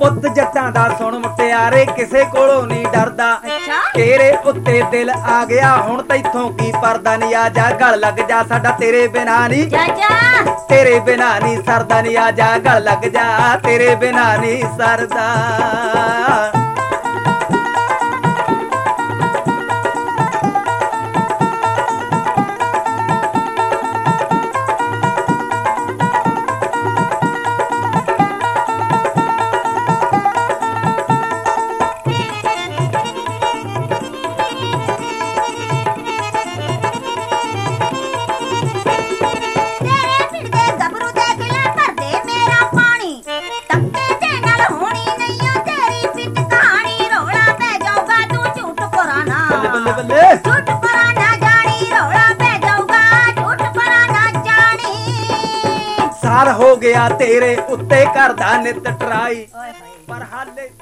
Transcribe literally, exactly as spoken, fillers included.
ਪੁੱਤ ਜੱਟਾਂ ਦਾ ਸੁਣ ਮੁਟਿਆਰੇ ਕਿਸੇ ਕੋਲੋਂ ਨਹੀਂ ਡਰਦਾ ਤੇਰੇ ਉੱਤੇ ਦਿਲ ਆ ਗਿਆ ਹੁਣ ਤੈਥੋਂ ਕੀ ਪਰਦਾ ਨਹੀਂ ਆ ਜਾ ਗਲ ਲੱਗ ਜਾ ਸਾਡਾ ਤੇਰੇ ਬਿਨਾ ਨਹੀਂ ਤੇਰੇ ਬਿਨਾ ਨਹੀਂ ਸਰਦਾ ਨਹੀਂ ਆ ਜਾ ਗਲ ਲੱਗ ਜਾ ਤੇਰੇ ਬਿਨਾ ਨਹੀਂ ਸਰਦਾ ਸਾਲ ਹੋ ਗਿਆ ਤੇਰੇ ਉੱਤੇ ਕਰਦਾ ਨਿਤ ਟਰਾਈ ਪਰ ਹਾਲੇ